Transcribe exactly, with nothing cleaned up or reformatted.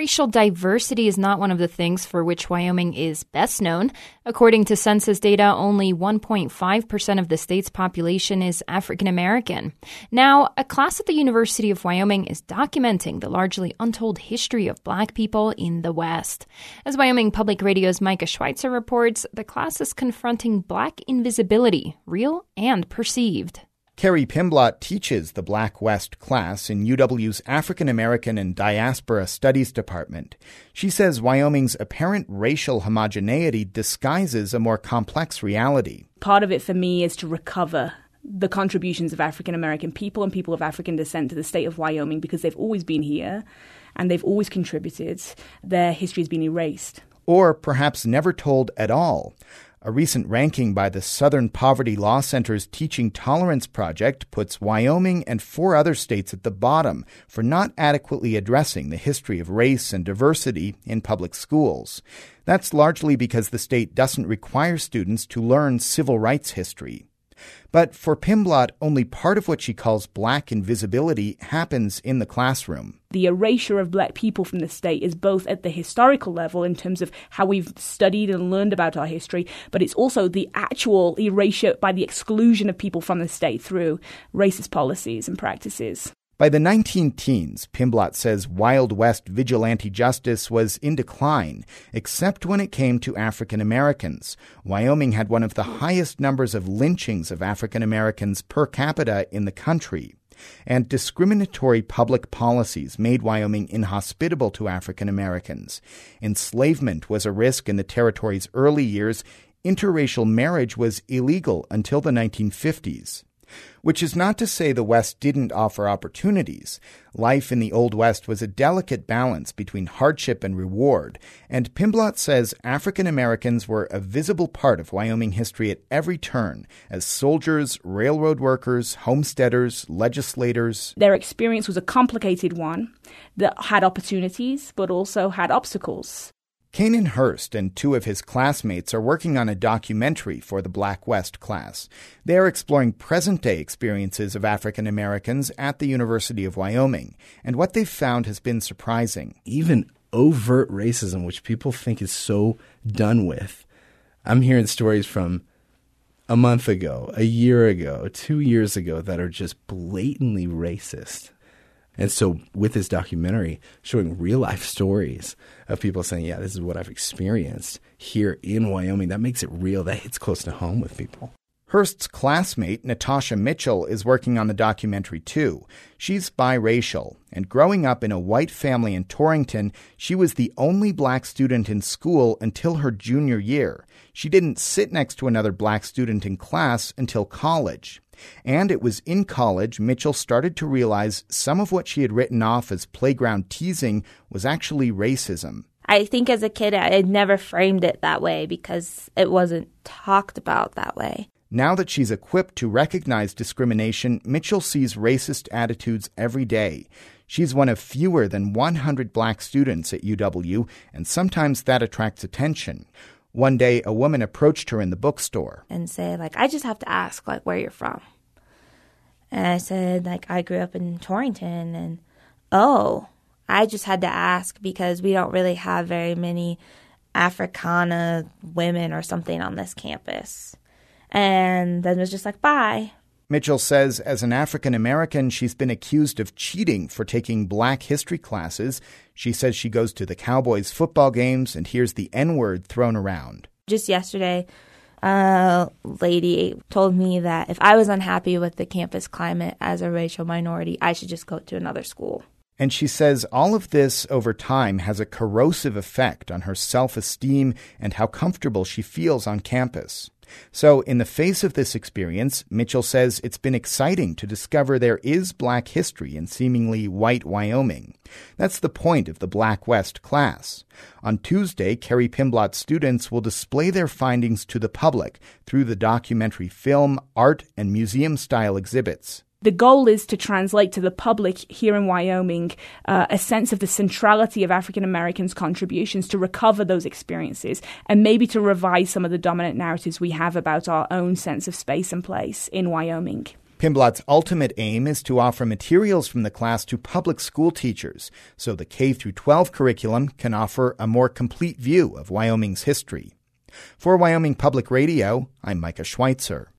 racial diversity is not one of the things for which Wyoming is best known. According to census data, only one point five percent of the state's population is African American. Now, a class at the University of Wyoming is documenting the largely untold history of Black people in the West. As Wyoming Public Radio's Micah Schweitzer reports, the class is confronting Black invisibility, real and perceived. Carrie Pimblott teaches the Black West class in U W's African American and Diaspora Studies Department. She says Wyoming's apparent racial homogeneity disguises a more complex reality. Part of it for me is to recover the contributions of African American people and people of African descent to the state of Wyoming, because they've always been here and they've always contributed. Their history has been erased. Or perhaps never told at all. A recent ranking by the Southern Poverty Law Center's Teaching Tolerance Project puts Wyoming and four other states at the bottom for not adequately addressing the history of race and diversity in public schools. That's largely because the state doesn't require students to learn civil rights history. But for Pimblott, only part of what she calls Black invisibility happens in the classroom. The erasure of Black people from the state is both at the historical level in terms of how we've studied and learned about our history, but it's also the actual erasure by the exclusion of people from the state through racist policies and practices. By the nineteen teens, Pimblott says Wild West vigilante justice was in decline, except when it came to African Americans. Wyoming had one of the highest numbers of lynchings of African Americans per capita in the country. And discriminatory public policies made Wyoming inhospitable to African Americans. Enslavement was a risk in the territory's early years. Interracial marriage was illegal until the nineteen fifties. Which is not to say the West didn't offer opportunities. Life in the Old West was a delicate balance between hardship and reward, and Pimblott says African Americans were a visible part of Wyoming history at every turn, as soldiers, railroad workers, homesteaders, legislators. Their experience was a complicated one that had opportunities, but also had obstacles. Kanan Hurst and two of his classmates are working on a documentary for the Black West class. They are exploring present-day experiences of African Americans at the University of Wyoming, and what they've found has been surprising. Even overt racism, which people think is so done with. I'm hearing stories from a month ago, a year ago, two years ago that are just blatantly racist. And so with this documentary, showing real-life stories of people saying, yeah, this is what I've experienced here in Wyoming, that makes it real. That hits close to home with people. Hurst's classmate, Natasha Mitchell, is working on the documentary too. She's biracial, and growing up in a white family in Torrington, she was the only Black student in school until her junior year. She didn't sit next to another Black student in class until college. And it was in college Mitchell started to realize some of what she had written off as playground teasing was actually racism. I think as a kid, I had never framed it that way because it wasn't talked about that way. Now that she's equipped to recognize discrimination, Mitchell sees racist attitudes every day. She's one of fewer than one hundred Black students at U W, and sometimes that attracts attention. One day, a woman approached her in the bookstore. And say, like, I just have to ask, like, where you're from. And I said, like, I grew up in Torrington. And, oh, I just had to ask because we don't really have very many Africana women or something on this campus. And then it was just like, bye. Mitchell says as an African American, she's been accused of cheating for taking Black history classes. She says she goes to the Cowboys football games and hears the N-word thrown around. Just yesterday, a lady told me that if I was unhappy with the campus climate as a racial minority, I should just go to another school. And she says all of this over time has a corrosive effect on her self-esteem and how comfortable she feels on campus. So in the face of this experience, Mitchell says it's been exciting to discover there is Black history in seemingly white Wyoming. That's the point of the Black West class. On Tuesday, Carrie Pimblott's students will display their findings to the public through the documentary film, art, and museum-style exhibits. The goal is to translate to the public here in Wyoming uh, a sense of the centrality of African Americans' contributions, to recover those experiences and maybe to revise some of the dominant narratives we have about our own sense of space and place in Wyoming. Pinblott's ultimate aim is to offer materials from the class to public school teachers, so the K through twelve curriculum can offer a more complete view of Wyoming's history. For Wyoming Public Radio, I'm Micah Schweitzer.